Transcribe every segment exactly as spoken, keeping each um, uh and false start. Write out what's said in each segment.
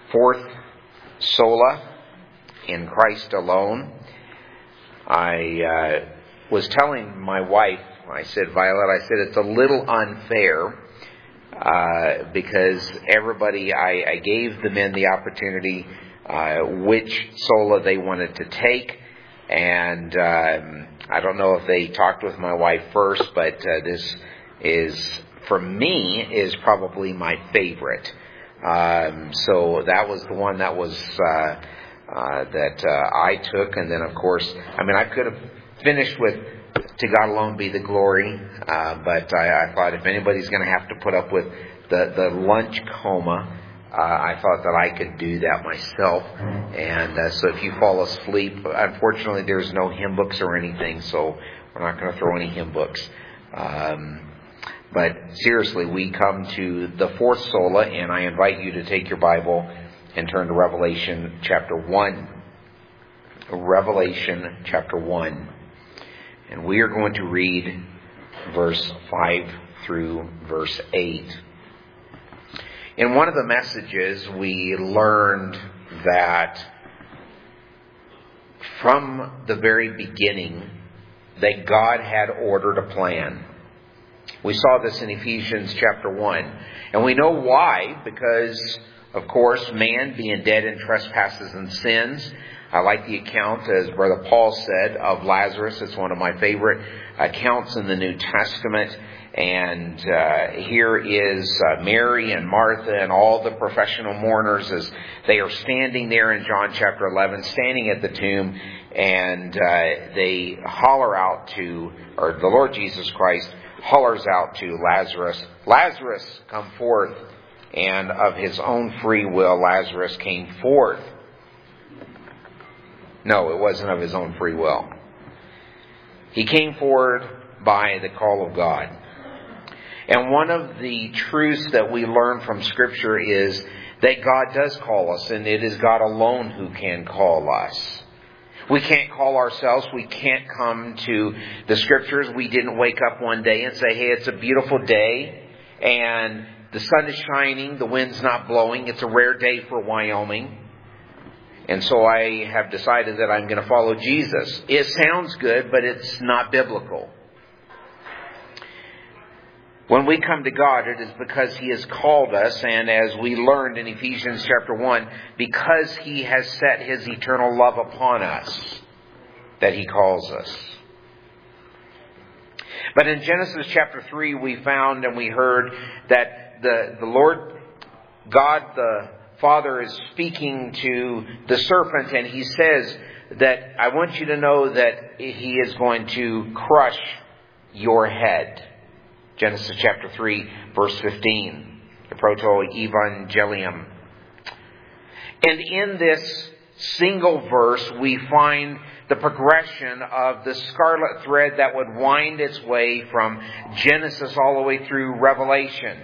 fourth sola, in Christ alone. I uh, was telling my wife, I said, Violet, I said, it's a little unfair uh, because everybody, I, I gave the men the opportunity uh, which sola they wanted to take. And um, I don't know if they talked with my wife first, but uh, this is, for me, is probably my favorite. Um, so that was the one that was uh, uh, that uh, I took, and then of course, I mean, I could have finished with "To God Alone Be the Glory," uh, but I, I thought if anybody's going to have to put up with the the lunch coma, uh, I thought that I could do that myself. And uh, so, if you fall asleep, unfortunately, there's no hymn books or anything, so we're not going to throw any hymn books. Um, But seriously, we come to the fourth sola, and I invite you to take your Bible and turn to Revelation chapter one. Revelation chapter one. And we are going to read verse five through verse eight. In one of the messages, we learned that from the very beginning, that God had ordered a plan. We saw this in Ephesians chapter one. And we know why, because, of course, man being dead in trespasses and sins. I like the account, as Brother Paul said, of Lazarus. It's one of my favorite accounts in the New Testament. And uh, here is uh, Mary and Martha and all the professional mourners as they are standing there in John chapter eleven, standing at the tomb. And uh, they holler out to, or the Lord Jesus Christ hollers out to Lazarus, "Lazarus, come forth." And of his own free will, Lazarus came forth. No, it wasn't of his own free will. He came forward by the call of God. And one of the truths that we learn from Scripture is that God does call us, and it is God alone who can call us. We can't call ourselves. We can't come to the Scriptures. We didn't wake up one day and say, hey, it's a beautiful day, and the sun is shining, the wind's not blowing. It's a rare day for Wyoming. And so I have decided that I'm going to follow Jesus. It sounds good, but it's not biblical. When we come to God, it is because He has called us, and as we learned in Ephesians chapter one, because He has set His eternal love upon us, that He calls us. But in Genesis chapter three, we found and we heard that the, the Lord God, the Father, is speaking to the serpent, and He says that I want you to know that He is going to crush your head. Genesis chapter three, verse fifteen. The proto-evangelium. And in this single verse, we find the progression of the scarlet thread that would wind its way from Genesis all the way through Revelation.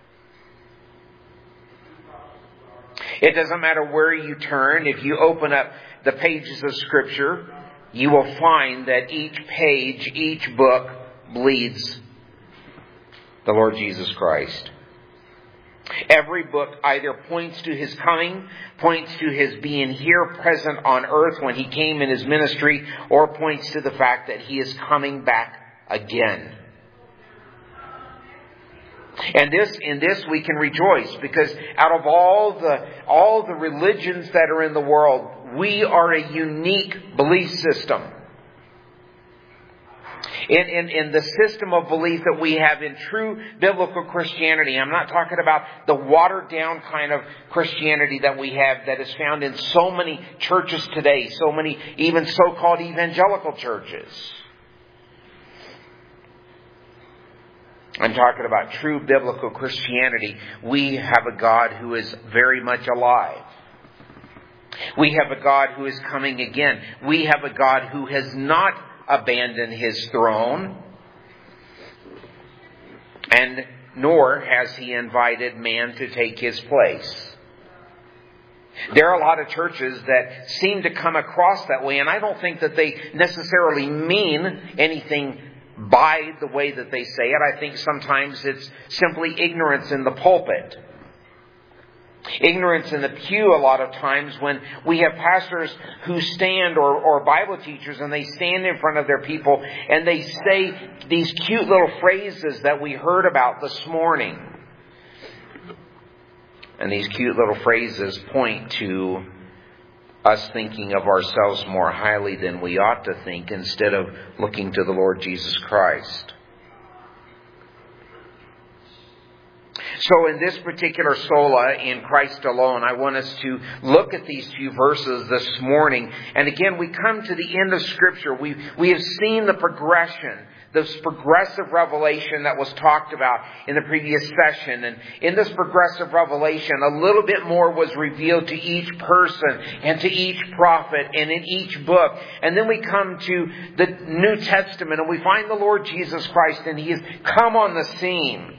It doesn't matter where you turn. If you open up the pages of Scripture, you will find that each page, each book bleeds the Lord Jesus Christ. Every book either points to His coming, points to His being here present on earth when He came in His ministry, or points to the fact that He is coming back again. And this, in this we can rejoice, because out of all the, all the religions that are in the world, we are a unique belief system. In, in, in the system of belief that we have in true biblical Christianity. I'm not talking about the watered down kind of Christianity that we have that is found in so many churches today, so many even so-called evangelical churches. I'm talking about true biblical Christianity. We have a God who is very much alive. We have a God who is coming again. We have a God who has not abandoned His throne, and nor has He invited man to take His place. There are a lot of churches that seem to come across that way, and I don't think that they necessarily mean anything by the way that they say it. I think sometimes it's simply ignorance in the pulpit. Ignorance in the pew a lot of times when we have pastors who stand or, or Bible teachers and they stand in front of their people and they say these cute little phrases that we heard about this morning. And these cute little phrases point to us thinking of ourselves more highly than we ought to think instead of looking to the Lord Jesus Christ. So in this particular sola, in Christ alone, I want us to look at these few verses this morning. And again, we come to the end of Scripture. We we have seen the progression, this progressive revelation that was talked about in the previous session. And in this progressive revelation, a little bit more was revealed to each person and to each prophet and in each book. And then we come to the New Testament and we find the Lord Jesus Christ, and He has come on the scene.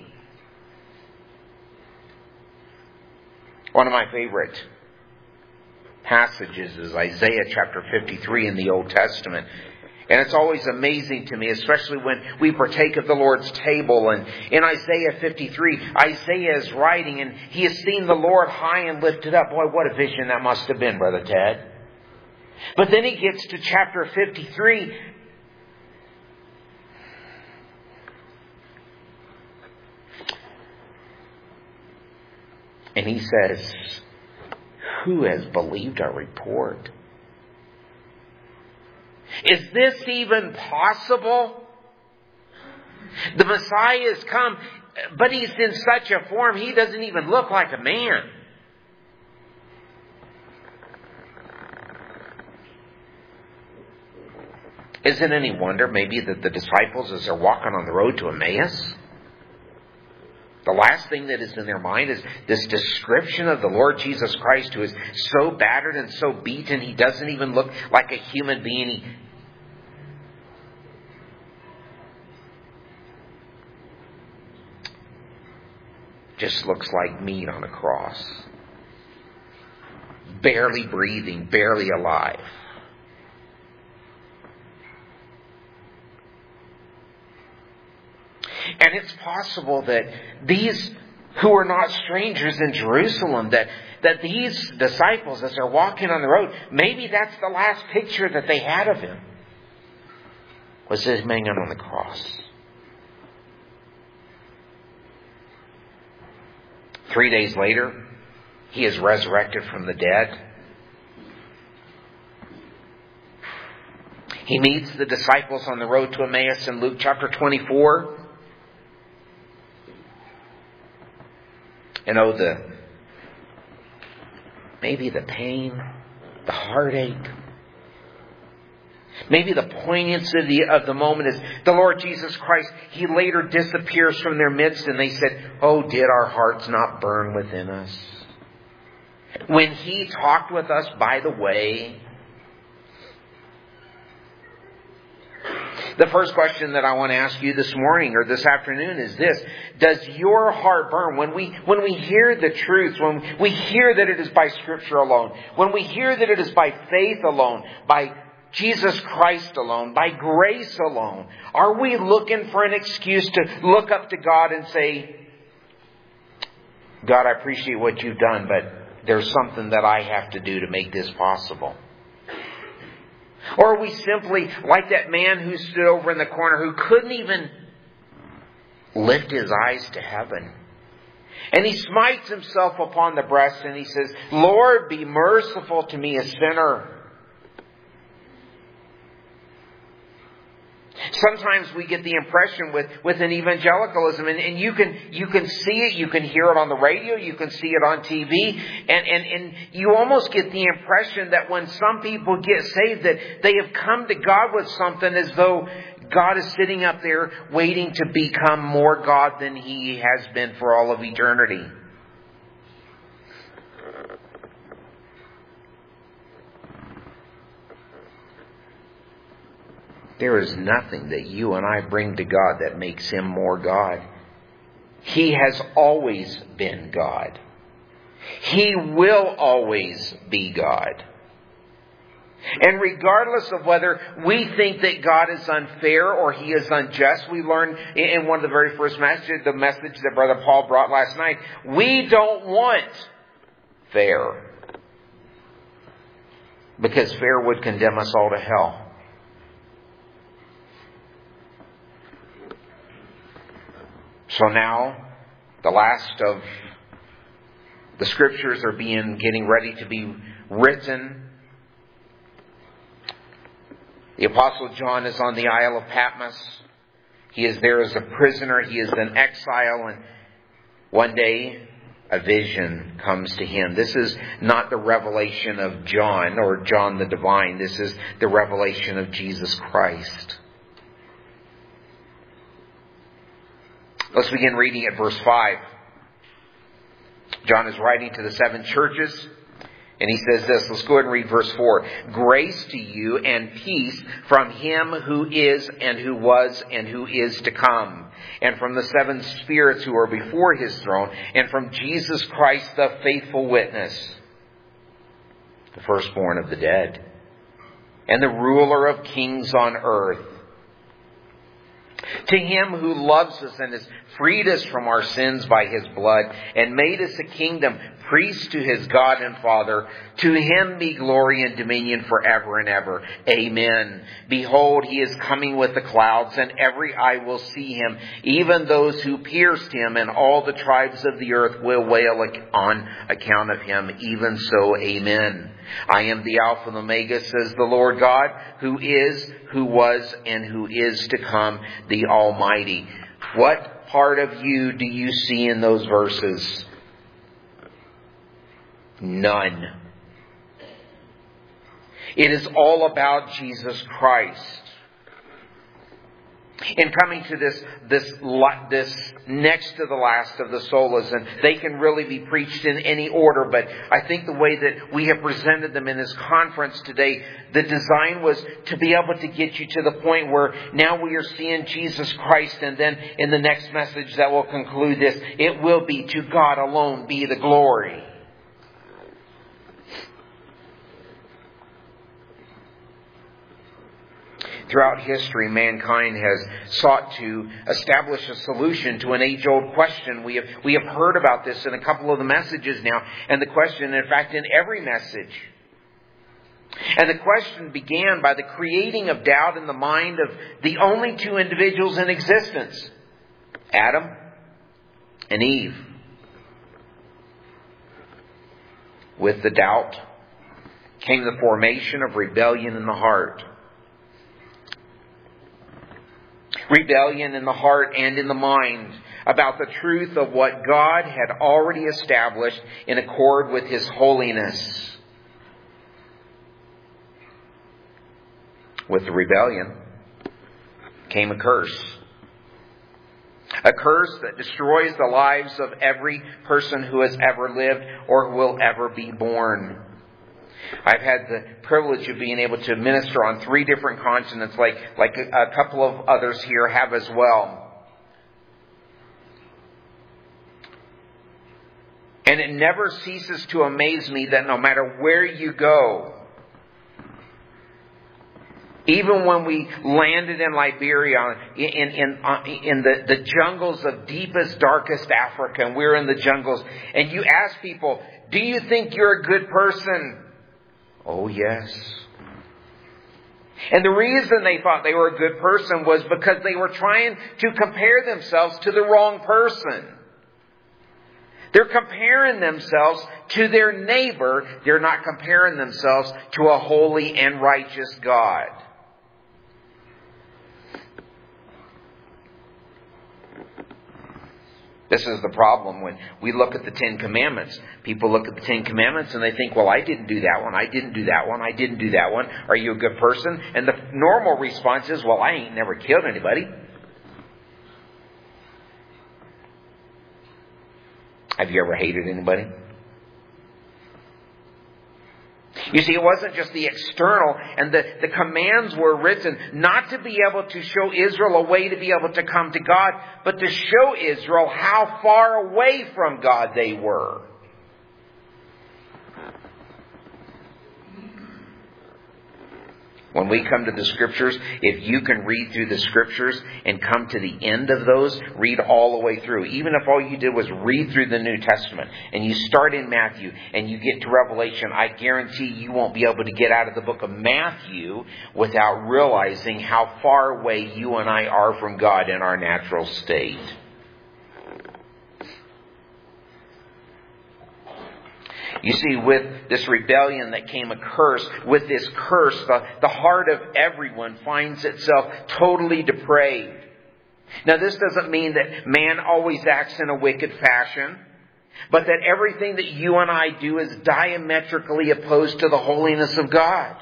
One of my favorite passages is Isaiah chapter fifty-three in the Old Testament. And it's always amazing to me, especially when we partake of the Lord's table. And in Isaiah fifty-three, Isaiah is writing and he has seen the Lord high and lifted up. Boy, what a vision that must have been, Brother Ted. But then he gets to chapter fifty-three. And he says, who has believed our report? Is this even possible? The Messiah has come, but He's in such a form, He doesn't even look like a man. Is it any wonder maybe that the disciples, as they're walking on the road to Emmaus, the last thing that is in their mind is this description of the Lord Jesus Christ, who is so battered and so beaten, He doesn't even look like a human being. He just looks like meat on a cross. Barely breathing, barely alive. And it's possible that these who are not strangers in Jerusalem, that, that these disciples, as they're walking on the road, maybe that's the last picture that they had of Him, was Him hanging on the cross. Three days later, He is resurrected from the dead. He meets the disciples on the road to Emmaus in Luke chapter twenty-four. And oh, the, maybe the pain, the heartache, maybe the poignancy of the moment is the Lord Jesus Christ, He later disappears from their midst and they said, oh, did our hearts not burn within us? When He talked with us by the way. The first question that I want to ask you this morning or this afternoon is this. Does your heart burn when we when we hear the truth, when we hear that it is by Scripture alone, when we hear that it is by faith alone, by Jesus Christ alone, by grace alone, are we looking for an excuse to look up to God and say, God, I appreciate what you've done, but there's something that I have to do to make this possible? Or are we simply like that man who stood over in the corner who couldn't even lift his eyes to heaven? And he smites himself upon the breast and he says, Lord, be merciful to me, a sinner. Sometimes we get the impression with, with an evangelicalism, and, and you can you can see it, you can hear it on the radio, you can see it on T V, and, and, and you almost get the impression that when some people get saved that they have come to God with something as though God is sitting up there waiting to become more God than He has been for all of eternity. There is nothing that you and I bring to God that makes Him more God. He has always been God. He will always be God. And regardless of whether we think that God is unfair or He is unjust, we learned in one of the very first messages, the message that Brother Paul brought last night, we don't want fair. Because fair would condemn us all to hell. So now, the last of the Scriptures are being getting ready to be written. The Apostle John is on the Isle of Patmos. He is there as a prisoner. He is in exile. And one day, a vision comes to him. This is not the revelation of John or John the Divine. This is the revelation of Jesus Christ. Let's begin reading at verse five. John is writing to the seven churches, and he says this. Let's go ahead and read verse four. Grace to you and peace from Him who is and who was and who is to come, and from the seven spirits who are before His throne, and from Jesus Christ, the faithful witness, the firstborn of the dead, and the ruler of kings on earth. To Him who loves us and has freed us from our sins by His blood and made us a kingdom, priests to His God and Father, to Him be glory and dominion forever and ever. Amen. Behold, He is coming with the clouds, and every eye will see Him, even those who pierced Him, and all the tribes of the earth will wail on account of Him. Even so, amen. I am the Alpha and Omega, says the Lord God, who is, who was, and who is to come, the Almighty. What part of you do you see in those verses? None. It is all about Jesus Christ. In coming to this, this, this next to the last of the solas, and they can really be preached in any order, but I think the way that we have presented them in this conference today, the design was to be able to get you to the point where now we are seeing Jesus Christ, and then in the next message that will conclude this, it will be to God alone be the glory. Throughout history, mankind has sought to establish a solution to an age-old question. We have, we have heard about this in a couple of the messages now. And the question, in fact, in every message. And the question began by the creating of doubt in the mind of the only two individuals in existence, Adam and Eve. With the doubt came the formation of rebellion in the heart. Rebellion in the heart and in the mind about the truth of what God had already established in accord with His holiness. With the rebellion came a curse. A curse that destroys the lives of every person who has ever lived or who will ever be born. I've had the privilege of being able to minister on three different continents, like, like a, a couple of others here have as well. And it never ceases to amaze me that no matter where you go, even when we landed in Liberia, in, in, in the, the jungles of deepest, darkest Africa, and we're in the jungles, and you ask people, do you think you're a good person? Oh, yes. And the reason they thought they were a good person was because they were trying to compare themselves to the wrong person. They're comparing themselves to their neighbor. They're not comparing themselves to a holy and righteous God. This is the problem when we look at the Ten Commandments. People look at the Ten Commandments and they think, well, I didn't do that one. I didn't do that one. I didn't do that one. Are you a good person? And the normal response is, well, I ain't never killed anybody. Have you ever hated anybody? You see, it wasn't just the external, and the, the commands were written not to be able to show Israel a way to be able to come to God, but to show Israel how far away from God they were. When we come to the Scriptures, if you can read through the Scriptures and come to the end of those, read all the way through. Even if all you did was read through the New Testament and you start in Matthew and you get to Revelation, I guarantee you won't be able to get out of the book of Matthew without realizing how far away you and I are from God in our natural state. You see, with this rebellion that came a curse, with this curse, the, the heart of everyone finds itself totally depraved. Now, this doesn't mean that man always acts in a wicked fashion, but that everything that you and I do is diametrically opposed to the holiness of God.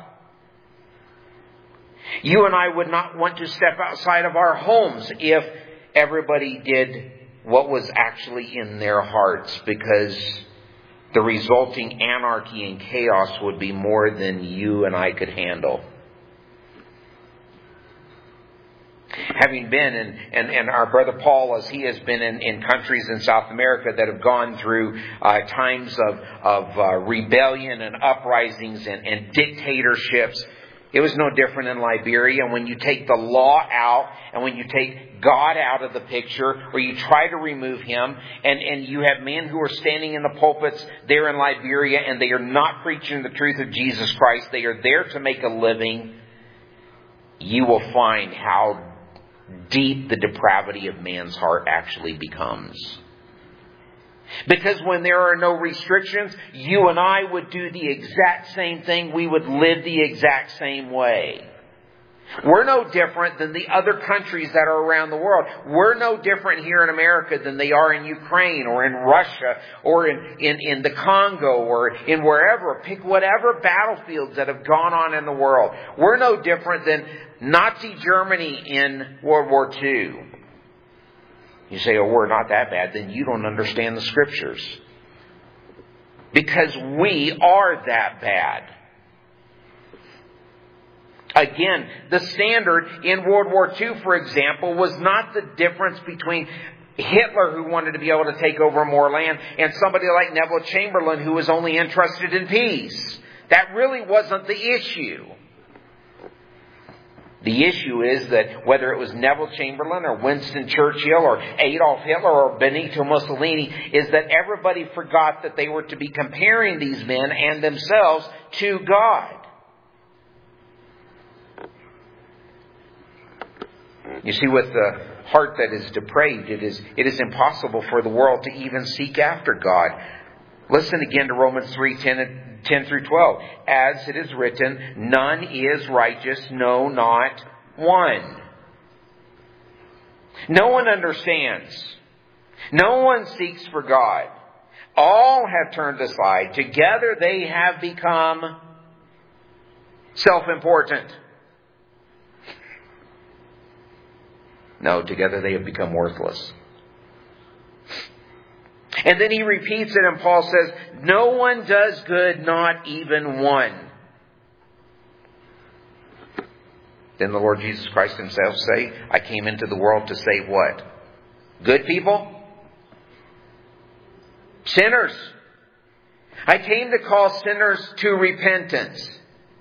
You and I would not want to step outside of our homes if everybody did what was actually in their hearts, because the resulting anarchy and chaos would be more than you and I could handle. Having been, in, and, and our brother Paul, as he has been in, in countries in South America that have gone through uh, times of, of uh, rebellion and uprisings and, and dictatorships, it was no different in Liberia. When you take the law out and when you take God out of the picture, or you try to remove Him, and, and you have men who are standing in the pulpits there in Liberia and they are not preaching the truth of Jesus Christ, they are there to make a living, you will find how deep the depravity of man's heart actually becomes. Because when there are no restrictions, you and I would do the exact same thing. We would live the exact same way. We're no different than the other countries that are around the world. We're no different here in America than they are in Ukraine or in Russia or in, in, in the Congo or in wherever. Pick whatever battlefields that have gone on in the world. We're no different than Nazi Germany in World War Two. You say, oh, we're not that bad. Then you don't understand the Scriptures. Because we are that bad. Again, the standard in World War Two, for example, was not the difference between Hitler, who wanted to be able to take over more land, and somebody like Neville Chamberlain, who was only interested in peace. That really wasn't the issue. The issue is that whether it was Neville Chamberlain or Winston Churchill or Adolf Hitler or Benito Mussolini, is that everybody forgot that they were to be comparing these men and themselves to God. You see, with the heart that is depraved, it is, it is impossible for the world to even seek after God. Listen again to Romans three, ten through twelve. As it is written, none is righteous, no, not one. No one understands. No one seeks for God. All have turned aside. Together they have become self-important. No, together they have become worthless. And then he repeats it and Paul says, no one does good, not even one. Then the Lord Jesus Christ Himself say, I came into the world to save what? Good people? Sinners. I came to call sinners to repentance.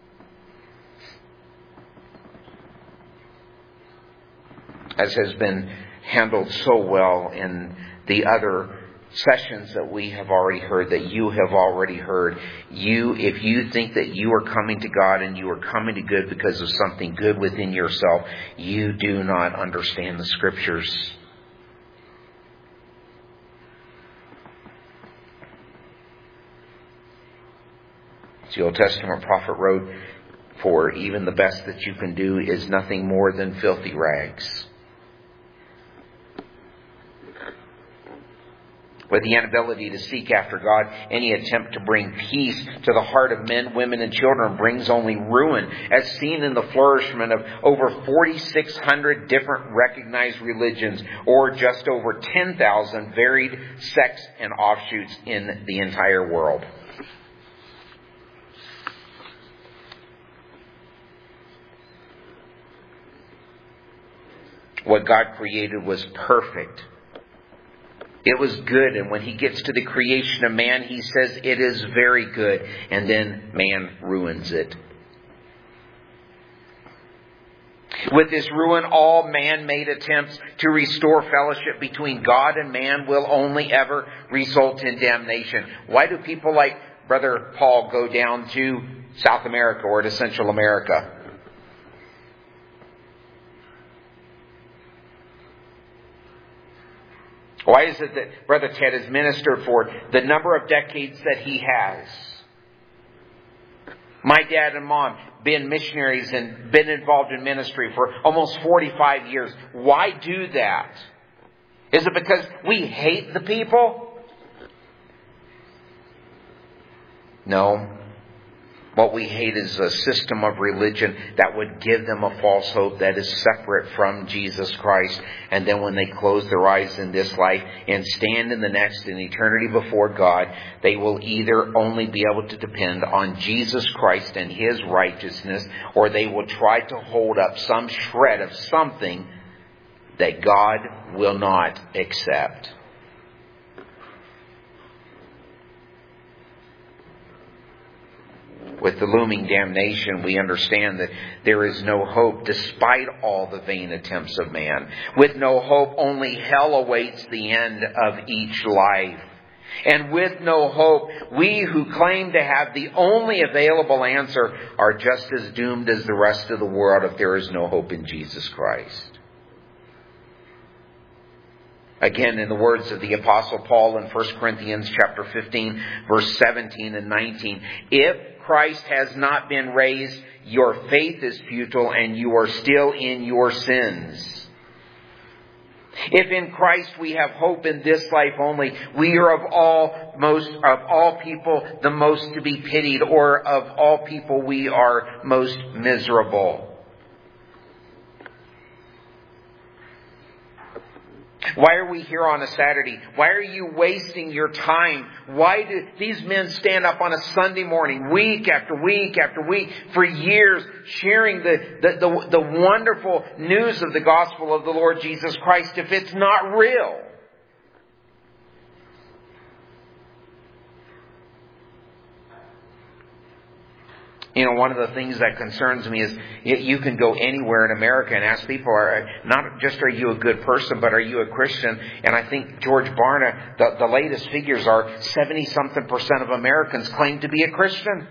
As has been handled so well in the other sessions that we have already heard, that you have already heard. You, if you think that you are coming to God and you are coming to good because of something good within yourself, you do not understand the Scriptures. The Old Testament prophet wrote, for even the best that you can do is nothing more than filthy rags. With the inability to seek after God, any attempt to bring peace to the heart of men, women, and children brings only ruin, as seen in the flourishment of over forty-six hundred different recognized religions, or just over ten thousand varied sects and offshoots in the entire world. What God created was perfect. It was good, and when He gets to the creation of man, He says it is very good, and then man ruins it. With this ruin, all man-made attempts to restore fellowship between God and man will only ever result in damnation. Why do people like Brother Paul go down to South America or to Central America? Why is it that Brother Ted has ministered for the number of decades that he has? My dad and mom been missionaries and been involved in ministry for almost forty-five years. Why do that? Is it because we hate the people? No. What we hate is a system of religion that would give them a false hope that is separate from Jesus Christ. And then when they close their eyes in this life and stand in the next in eternity before God, they will either only be able to depend on Jesus Christ and His righteousness, or they will try to hold up some shred of something that God will not accept. With the looming damnation, we understand that there is no hope despite all the vain attempts of man. With no hope, only hell awaits the end of each life. And with no hope, we who claim to have the only available answer are just as doomed as the rest of the world if there is no hope in Jesus Christ. Again, in the words of the Apostle Paul in First Corinthians chapter fifteen, verse seventeen and nineteen, if Christ has not been raised, your faith is futile and you are still in your sins. If in Christ we have hope in this life only, we are of all most of all people the most to be pitied, or of all people we are most miserable. Why are we here on a Saturday? Why are you wasting your time? Why do these men stand up on a Sunday morning, week after week after week, for years, sharing the, the, the, the wonderful news of the gospel of the Lord Jesus Christ if it's not real? You know, one of the things that concerns me is you can go anywhere in America and ask people, are, not just are you a good person, but are you a Christian? And I think George Barna, the, the latest figures are seventy-something percent of Americans claim to be a Christian.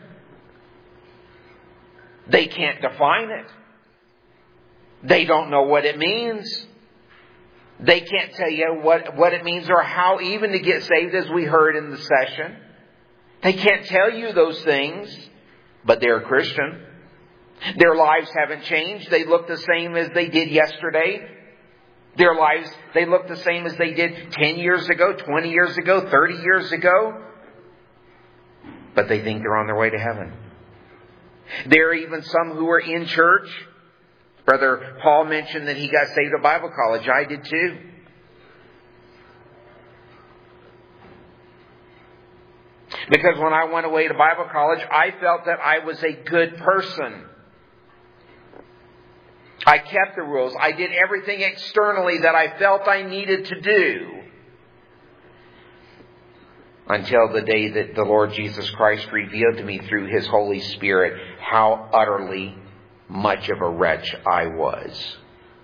They can't define it. They don't know what it means. They can't tell you what, what it means or how even to get saved, as we heard in the session. They can't tell you those things. But they're a Christian. Their lives haven't changed. They look the same as they did yesterday. Their lives, they look the same as they did ten years ago, twenty years ago, thirty years ago. But they think they're on their way to heaven. There are even some who are in church. Brother Paul mentioned that he got saved at Bible college. I did too. Because when I went away to Bible college, I felt that I was a good person. I kept the rules. I did everything externally that I felt I needed to do. Until the day that the Lord Jesus Christ revealed to me through His Holy Spirit how utterly much of a wretch I was.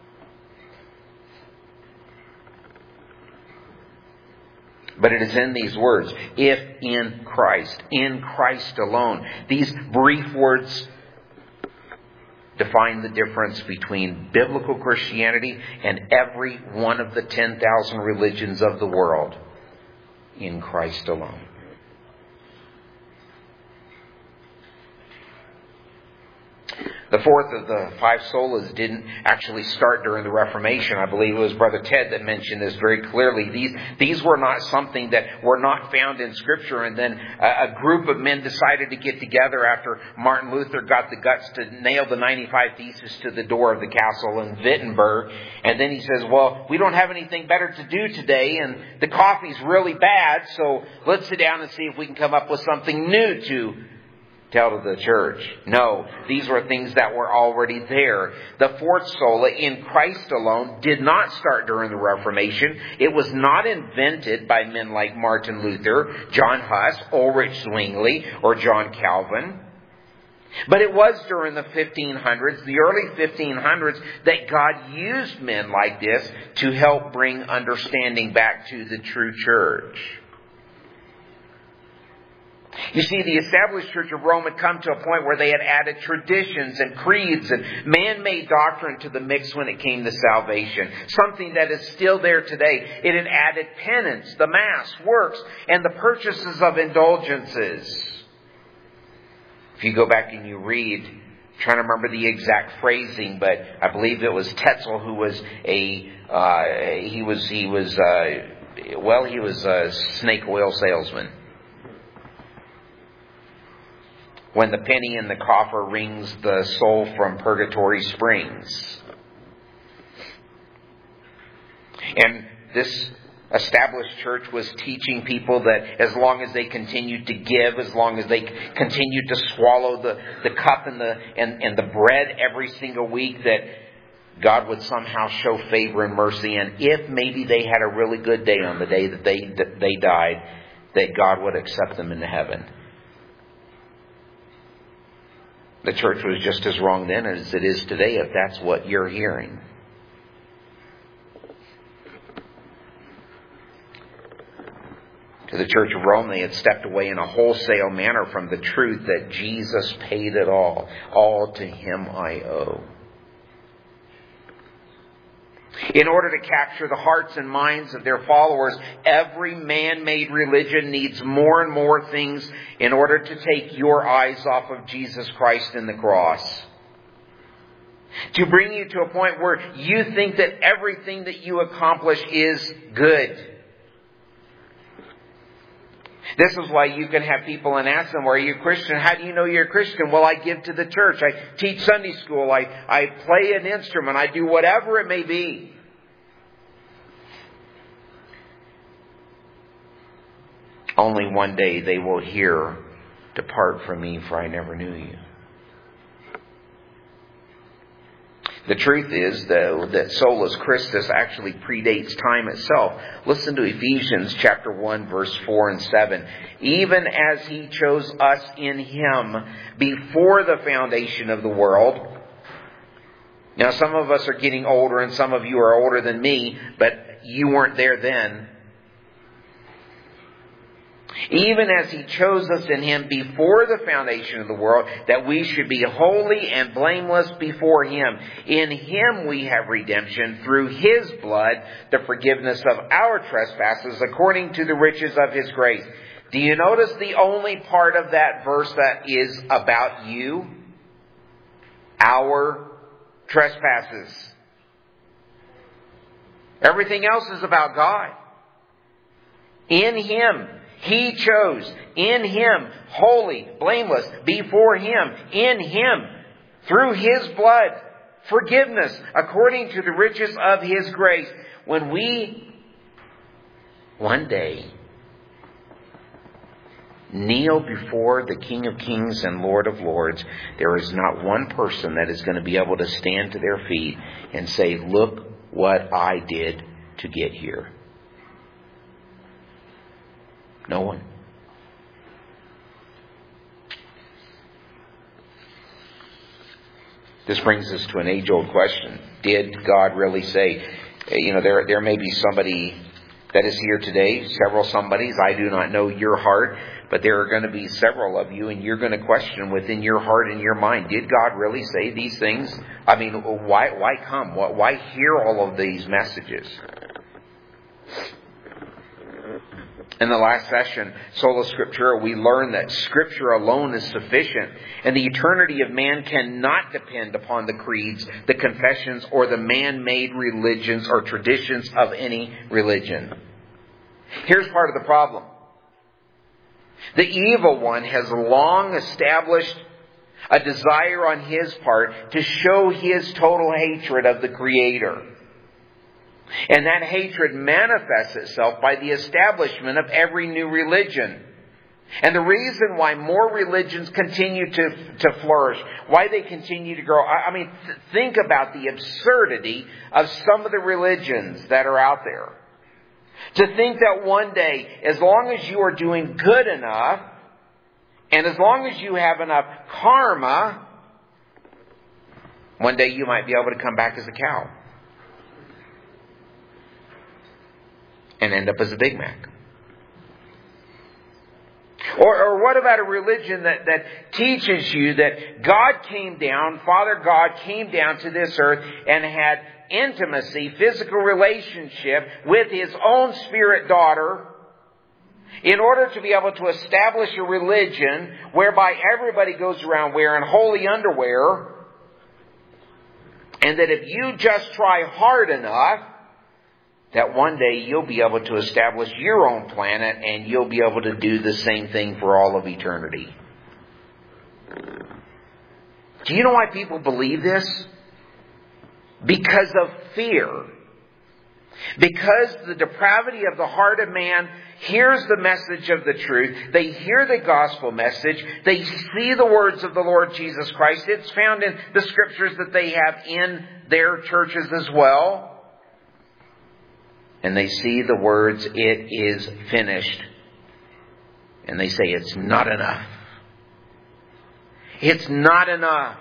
But it is in these words, if in Christ, in Christ alone. These brief words define the difference between biblical Christianity and every one of the ten thousand religions of the world. In Christ alone. The fourth of the five solas didn't actually start during the Reformation. I believe it was Brother Ted that mentioned this very clearly. These these were not something that were not found in Scripture. And then a, a group of men decided to get together after Martin Luther got the guts to nail the ninety-five Theses to the door of the castle in Wittenberg. And then he says, well, we don't have anything better to do today, and the coffee's really bad, so let's sit down and see if we can come up with something new to tell to the church. No, these were things that were already there. The fourth sola, in Christ alone, did not start during the Reformation. It was not invented by men like Martin Luther, John Huss, Ulrich Zwingli, or John Calvin. But it was during the fifteen hundreds, the early fifteen hundreds, that God used men like this to help bring understanding back to the true church. You see, the established Church of Rome had come to a point where they had added traditions and creeds and man-made doctrine to the mix when it came to salvation. Something that is still there today. It had added penance, the Mass, works, and the purchases of indulgences. If you go back and you read, I'm trying to remember the exact phrasing, but I believe it was Tetzel who was a, uh, he was, he was, uh, well, he was a snake oil salesman. When the penny in the coffer rings the soul from purgatory springs. And this established church was teaching people that as long as they continued to give, as long as they continued to swallow the, the cup and the and, and the bread every single week, that God would somehow show favor and mercy. And if maybe they had a really good day on the day that they that they died, that God would accept them into heaven. The church was just as wrong then as it is today, if that's what you're hearing. To the Church of Rome, they had stepped away in a wholesale manner from the truth that Jesus paid it all. All to Him I owe. In order to capture the hearts and minds of their followers, every man-made religion needs more and more things in order to take your eyes off of Jesus Christ and the cross. To bring you to a point where you think that everything that you accomplish is good. This is why you can have people and ask them, well, are you a Christian? How do you know you're a Christian? Well, I give to the church. I teach Sunday school. I, I play an instrument. I do whatever it may be. Only one day they will hear, depart from me, for I never knew you. The truth is, though, that Solus Christus actually predates time itself. Listen to Ephesians chapter one, verse four and seven. Even as He chose us in Him before the foundation of the world. Now, some of us are getting older and some of you are older than me, but you weren't there then. Even as He chose us in Him before the foundation of the world, that we should be holy and blameless before Him. In Him we have redemption through His blood, the forgiveness of our trespasses, according to the riches of His grace. Do you notice the only part of that verse that is about you? Our trespasses. Everything else is about God. In Him. He chose in Him, holy, blameless, before Him, in Him, through His blood, forgiveness, according to the riches of His grace. When we, one day, kneel before the King of Kings and Lord of Lords, there is not one person that is going to be able to stand to their feet and say, look what I did to get here. No one. This brings us to an age-old question. Did God really say, you know, there, there may be somebody that is here today, several somebodies. I do not know your heart, but there are going to be several of you, and you're going to question within your heart and your mind, did God really say these things? I mean, why, why come? Why hear all of these messages? In the last session, Sola Scriptura, we learned that Scripture alone is sufficient, and the eternity of man cannot depend upon the creeds, the confessions, or the man-made religions or traditions of any religion. Here's part of the problem. The evil one has long established a desire on his part to show his total hatred of the Creator. And that hatred manifests itself by the establishment of every new religion. And the reason why more religions continue to, to flourish, why they continue to grow, I, I mean, th- think about the absurdity of some of the religions that are out there. To think that one day, as long as you are doing good enough, And as long as you have enough karma, one day you might be able to come back as a cow and end up as a Big Mac. Or, or what about a religion that, that teaches you that God came down, Father God came down to this earth and had intimacy, physical relationship with His own spirit daughter in order to be able to establish a religion whereby everybody goes around wearing holy underwear, and that if you just try hard enough, that one day you'll be able to establish your own planet and you'll be able to do the same thing for all of eternity. Do you know why people believe this? Because of fear. Because the depravity of the heart of man hears the message of the truth. They hear the gospel message. They see the words of the Lord Jesus Christ. It's found in the scriptures that they have in their churches as well. And they see the words, "It is finished." And they say, it's not enough. It's not enough.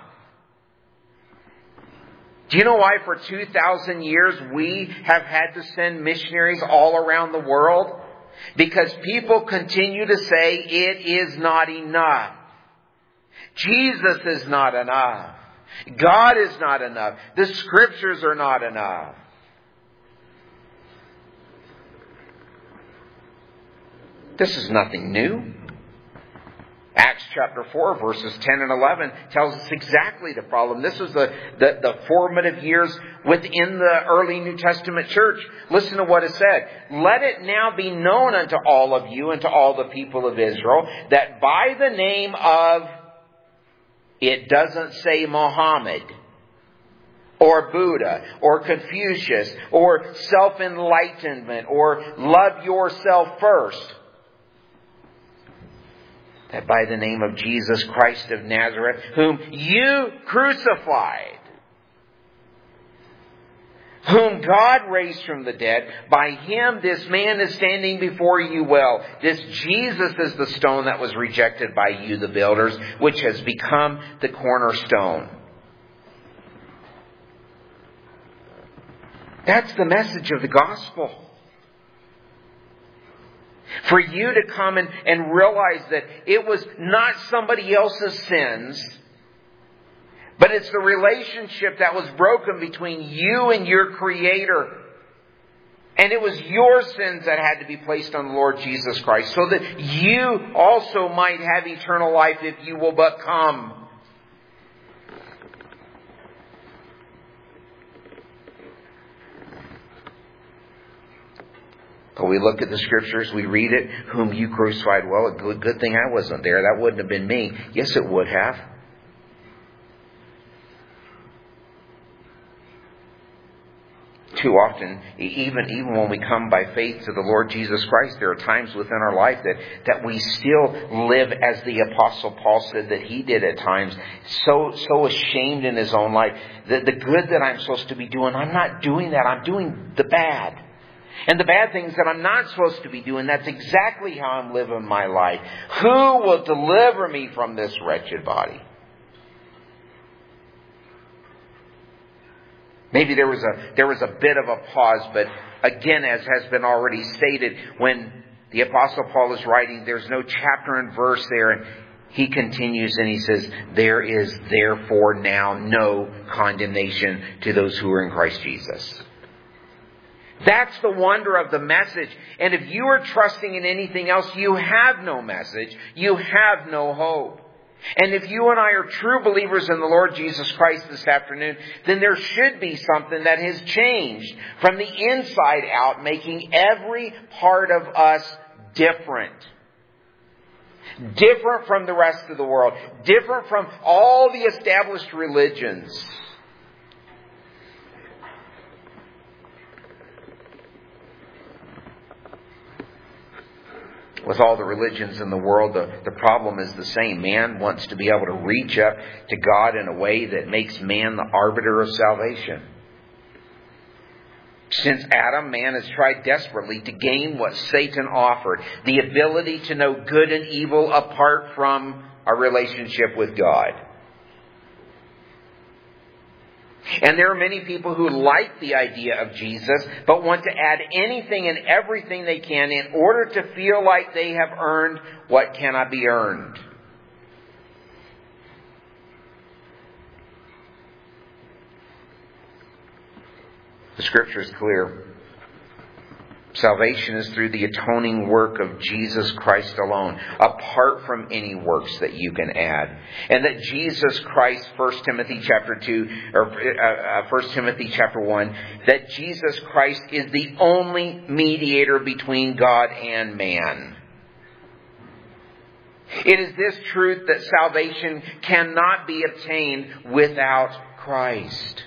Do you know why for two thousand years we have had to send missionaries all around the world? Because people continue to say it is not enough. Jesus is not enough. God is not enough. The scriptures are not enough. This is nothing new. Acts chapter four, verses ten and eleven tells us exactly the problem. This was the, the, the formative years within the early New Testament church. Listen to what it said. "Let it now be known unto all of you and to all the people of Israel that by the name of," it doesn't say Muhammad or Buddha or Confucius or self-enlightenment or love yourself first. That by the name of Jesus Christ of Nazareth, whom you crucified, whom God raised from the dead, by Him this man is standing before you well. This Jesus is the stone that was rejected by you, the builders, which has become the cornerstone. That's the message of the gospel. For you to come and, and realize that it was not somebody else's sins, but it's the relationship that was broken between you and your Creator. And it was your sins that had to be placed on the Lord Jesus Christ, so that you also might have eternal life if you will but come. But we look at the scriptures, we read it, "Whom you crucified." Well, a good, good thing I wasn't there. That wouldn't have been me. Yes, it would have. Too often, even, even when we come by faith to the Lord Jesus Christ, there are times within our life that, that we still live as the Apostle Paul said that he did at times. So, so ashamed in his own life. The, the good that I'm supposed to be doing, I'm not doing that. I'm doing the bad. And the bad things that I'm not supposed to be doing, that's exactly how I'm living my life. Who will deliver me from this wretched body? Maybe there was a there was a bit of a pause, but again, as has been already stated, when the Apostle Paul is writing, there's no chapter and verse there, and he continues and he says, "There is therefore now no condemnation to those who are in Christ Jesus." That's the wonder of the message. And if you are trusting in anything else, you have no message. You have no hope. And if you and I are true believers in the Lord Jesus Christ this afternoon, then there should be something that has changed from the inside out, making every part of us different. Different from the rest of the world. Different from all the established religions. With all the religions in the world, the, the problem is the same. Man wants to be able to reach up to God in a way that makes man the arbiter of salvation. Since Adam, man has tried desperately to gain what Satan offered, the ability to know good and evil apart from a relationship with God. And there are many people who like the idea of Jesus, but want to add anything and everything they can in order to feel like they have earned what cannot be earned. The Scripture is clear. Salvation is through the atoning work of Jesus Christ alone, apart from any works that you can add. And that Jesus Christ, First Timothy chapter two, or uh, First Timothy chapter one, that Jesus Christ is the only mediator between God and man. It is this truth that salvation cannot be obtained without Christ.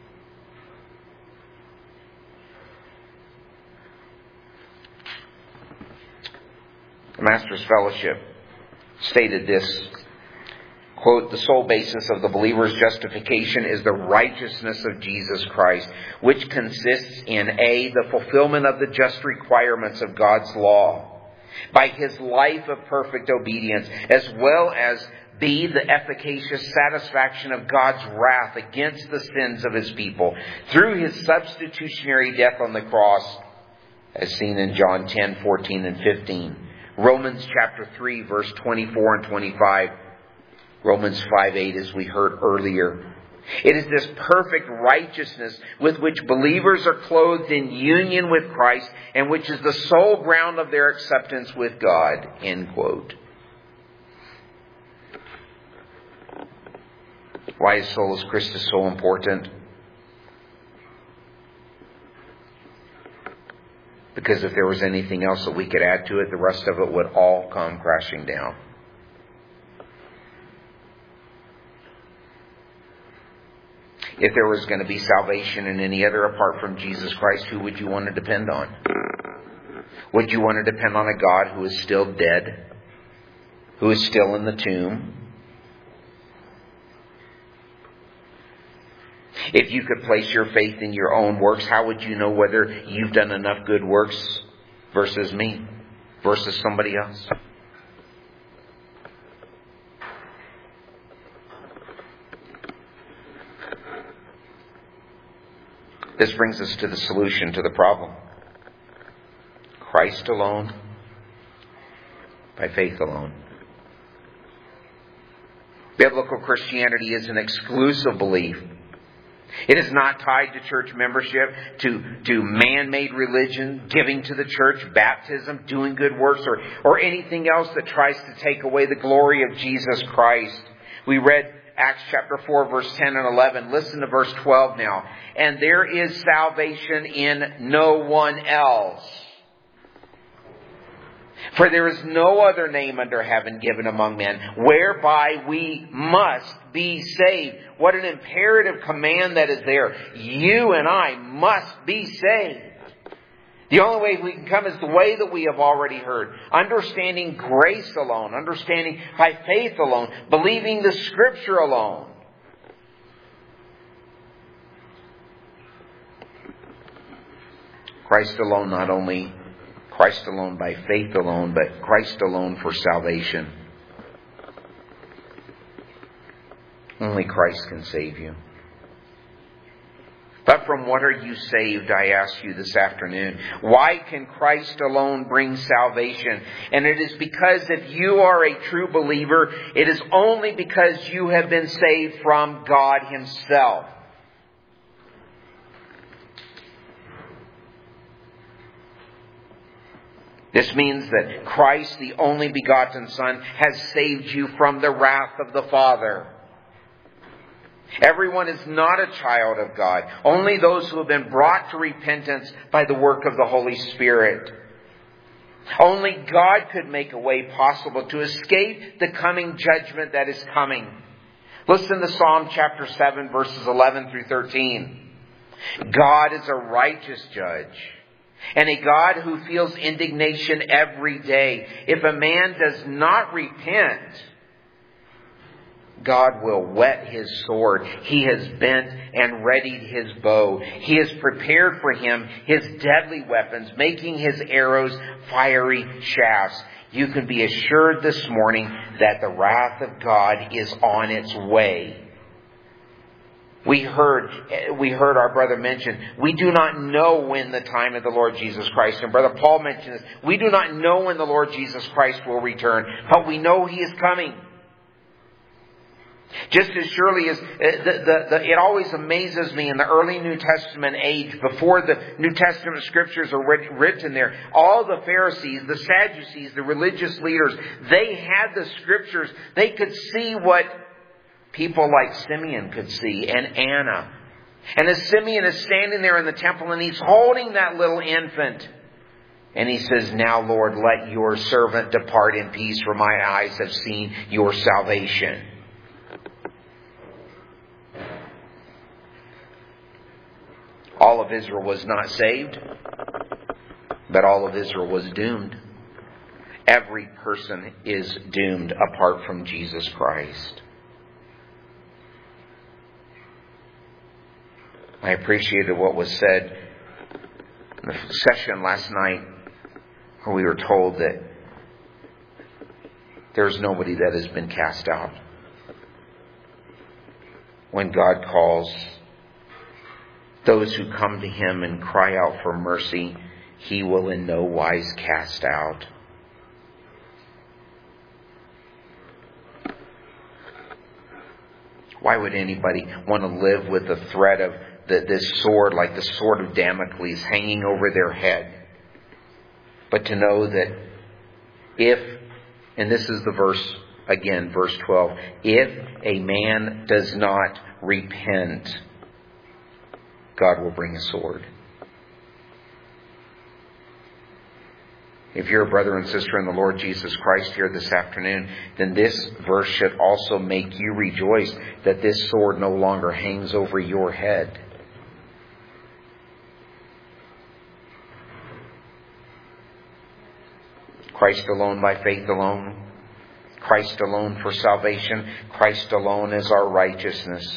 The Master's Fellowship stated this, quote, "The sole basis of the believer's justification is the righteousness of Jesus Christ, which consists in A, the fulfillment of the just requirements of God's law, by His life of perfect obedience, as well as B, the efficacious satisfaction of God's wrath against the sins of His people, through His substitutionary death on the cross, as seen in John ten, fourteen, and fifteen. Romans chapter three, verse twenty-four and twenty-five. Romans five, eight, as we heard earlier. It is this perfect righteousness with which believers are clothed in union with Christ, and which is the sole ground of their acceptance with God." End quote. Why is Solus Christus so important? Because if there was anything else that we could add to it, the rest of it would all come crashing down. If there was going to be salvation in any other apart from Jesus Christ, who would you want to depend on? Would you want to depend on a God who is still dead? Who is still in the tomb? If you could place your faith in your own works, how would you know whether you've done enough good works versus me, versus somebody else? This brings us to the solution to the problem. Christ alone, by faith alone. Biblical Christianity is an exclusive belief. It is not tied to church membership, to, to man-made religion, giving to the church, baptism, doing good works, or, or anything else that tries to take away the glory of Jesus Christ. We read Acts chapter four, verse ten and eleven. Listen to verse twelve now. "And there is salvation in no one else. For there is no other name under heaven given among men whereby we must be saved." What an imperative command that is there. You and I must be saved. The only way we can come is the way that we have already heard. Understanding grace alone. Understanding by faith alone. Believing the Scripture alone. Christ alone, not only Christ alone by faith alone, but Christ alone for salvation. Only Christ can save you. But from what are you saved, I ask you this afternoon? Why can Christ alone bring salvation? And it is because if you are a true believer, it is only because you have been saved from God Himself. This means that Christ, the only begotten Son, has saved you from the wrath of the Father. Everyone is not a child of God. Only those who have been brought to repentance by the work of the Holy Spirit. Only God could make a way possible to escape the coming judgment that is coming. Listen to Psalm chapter seven, verses eleven through thirteen. God is a righteous judge, and a God who feels indignation every day. If a man does not repent, God will whet His sword. He has bent and readied His bow. He has prepared for Him His deadly weapons, making His arrows fiery shafts. You can be assured this morning that the wrath of God is on its way. We heard, we heard our brother mention, we do not know when the time of the Lord Jesus Christ, and Brother Paul mentioned this, we do not know when the Lord Jesus Christ will return, but we know He is coming. Just as surely as, the, the, the, it always amazes me in the early New Testament age, before the New Testament scriptures are written there, all the Pharisees, the Sadducees, the religious leaders, they had the scriptures. They could see what people like Simeon could see, and Anna. And as Simeon is standing there in the temple and he's holding that little infant, and he says, "Now, Lord, let your servant depart in peace, for my eyes have seen your salvation." All of Israel was not saved, but all of Israel was doomed. Every person is doomed apart from Jesus Christ. I appreciated what was said in the session last night, where we were told that there's nobody that has been cast out. When God calls those who come to Him and cry out for mercy, He will in no wise cast out. Why would anybody want to live with the threat of the, this sword, like the sword of Damocles, hanging over their head? But to know that if, and this is the verse again, verse twelve, if a man does not repent, God will bring a sword. If you're a brother and sister in the Lord Jesus Christ here this afternoon, then this verse should also make you rejoice that this sword no longer hangs over your head. Christ alone by faith alone. Christ alone for salvation. Christ alone is our righteousness.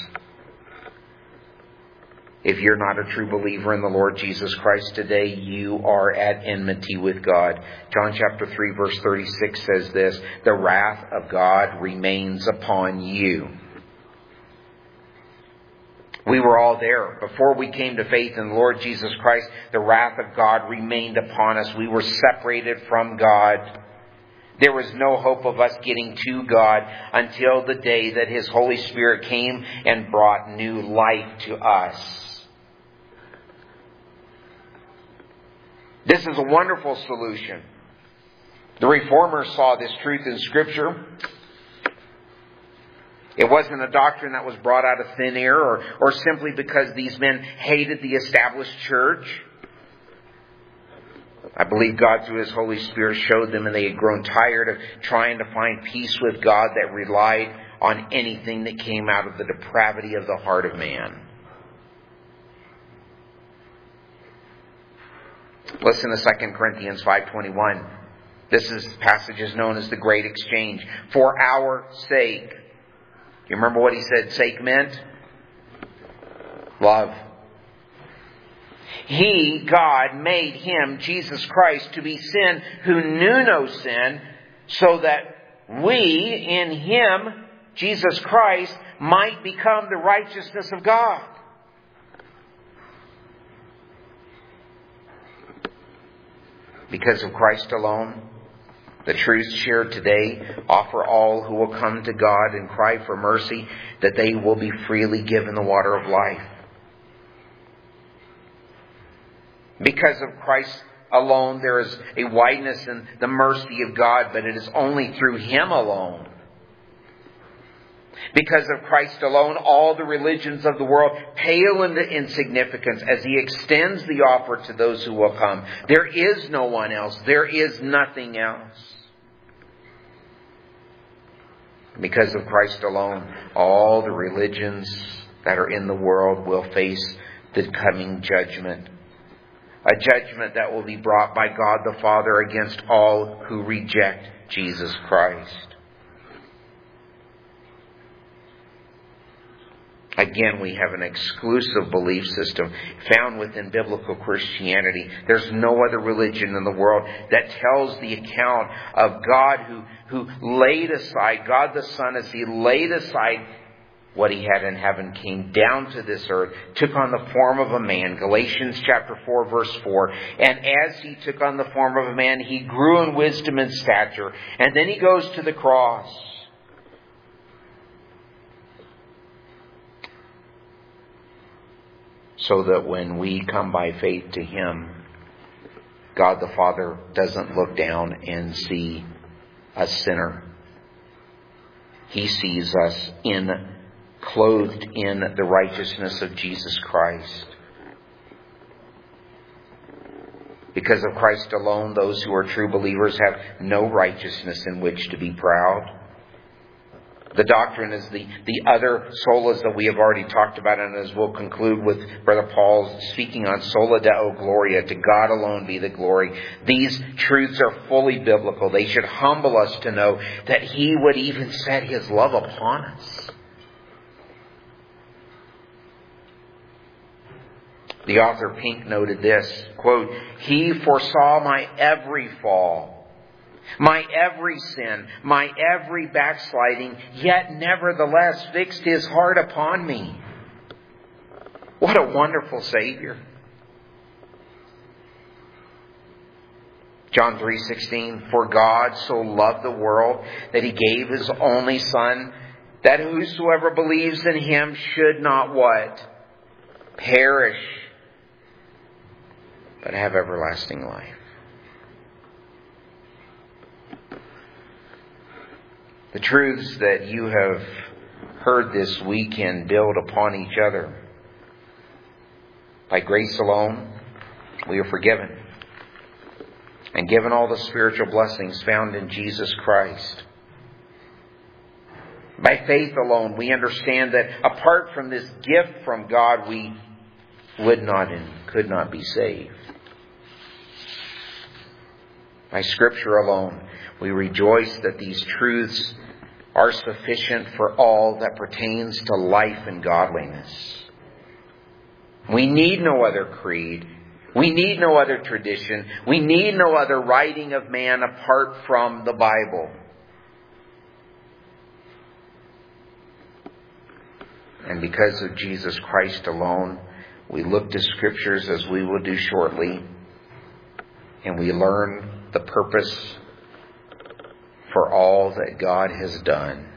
If you're not a true believer in the Lord Jesus Christ today, you are at enmity with God. John chapter three verse thirty-six says this, "The wrath of God remains upon you." We were all there. Before we came to faith in the Lord Jesus Christ, the wrath of God remained upon us. We were separated from God. There was no hope of us getting to God until the day that His Holy Spirit came and brought new life to us. This is a wonderful solution. The Reformers saw this truth in Scripture. It wasn't a doctrine that was brought out of thin air or, or simply because these men hated the established church. I believe God through His Holy Spirit showed them, and they had grown tired of trying to find peace with God that relied on anything that came out of the depravity of the heart of man. Listen to Second Corinthians five twenty-one. This is passage is known as the Great Exchange. For our sake. You remember what he said sake meant? Love. He, God, made Him, Jesus Christ, to be sin who knew no sin, so that we in Him, Jesus Christ, might become the righteousness of God. Because of Christ alone, the truths shared today offer all who will come to God and cry for mercy that they will be freely given the water of life. Because of Christ alone, there is a wideness in the mercy of God, but it is only through Him alone. Because of Christ alone, all the religions of the world pale into insignificance as He extends the offer to those who will come. There is no one else. There is nothing else. Because of Christ alone, all the religions that are in the world will face the coming judgment. A judgment that will be brought by God the Father against all who reject Jesus Christ. Again, we have an exclusive belief system found within biblical Christianity. There's no other religion in the world that tells the account of God who, who laid aside, God the Son, as He laid aside what He had in heaven, came down to this earth, took on the form of a man. Galatians chapter four, verse four. And as He took on the form of a man, He grew in wisdom and stature. And then He goes to the cross. So that when we come by faith to Him, God the Father doesn't look down and see a sinner. He sees us in, clothed in the righteousness of Jesus Christ. Because of Christ alone, those who are true believers have no righteousness in which to be proud. The doctrine is the, the other solas that we have already talked about, and as we'll conclude with Brother Paul speaking on sola deo gloria, to God alone be the glory. These truths are fully biblical. They should humble us to know that He would even set His love upon us. The author Pink noted this, quote, He foresaw my every fall, my every sin, my every backsliding, yet nevertheless fixed His heart upon me. What a wonderful Savior. John three sixteen, For God so loved the world that He gave His only Son, that whosoever believes in Him should not what? Perish, but have everlasting life. The truths that you have heard this weekend build upon each other. By grace alone, we are forgiven and given all the spiritual blessings found in Jesus Christ. By faith alone, we understand that apart from this gift from God, we would not and could not be saved. By Scripture alone, we rejoice that these truths are sufficient for all that pertains to life and godliness. We need no other creed. We need no other tradition. We need no other writing of man apart from the Bible. And because of Jesus Christ alone, we look to Scriptures, as we will do shortly, and we learn the purpose for all that God has done.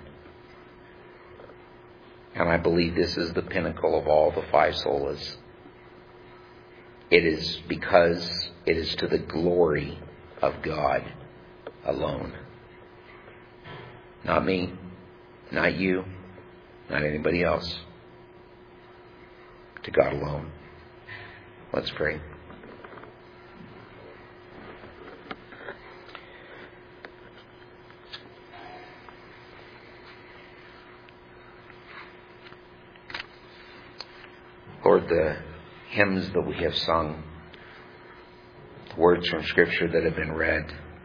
And I believe this is the pinnacle of all the five solas. It is because it is to the glory of God alone. Not me, not you, not anybody else. To God alone. Let's pray. Lord, the hymns that we have sung, the words from Scripture that have been read,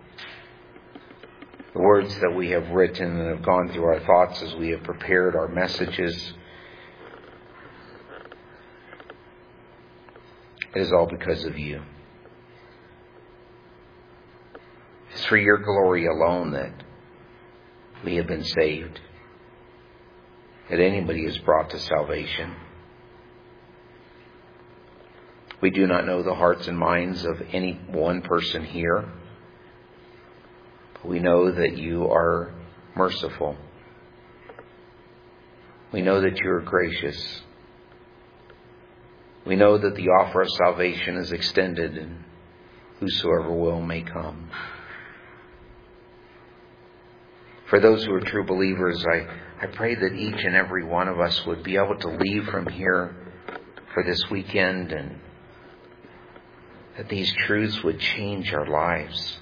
the words that we have written and have gone through our thoughts as we have prepared our messages, it is all because of You. It's for Your glory alone that we have been saved, that anybody is brought to salvation. We do not know the hearts and minds of any one person here. But we know that You are merciful. We know that You are gracious. We know that the offer of salvation is extended, and whosoever will may come. For those who are true believers, I, I pray that each and every one of us would be able to leave from here for this weekend, and that these truths would change our lives.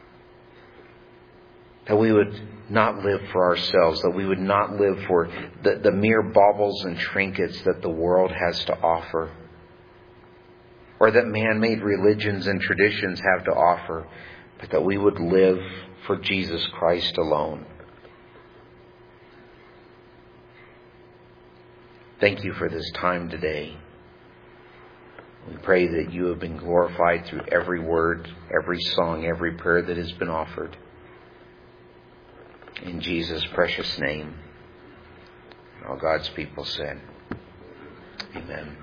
That we would not live for ourselves. That we would not live for the, the mere baubles and trinkets that the world has to offer. Or that man-made religions and traditions have to offer. But that we would live for Jesus Christ alone. Thank you for this time today. We pray that you have been glorified through every word, every song, every prayer that has been offered. In Jesus' precious name, all God's people said, amen.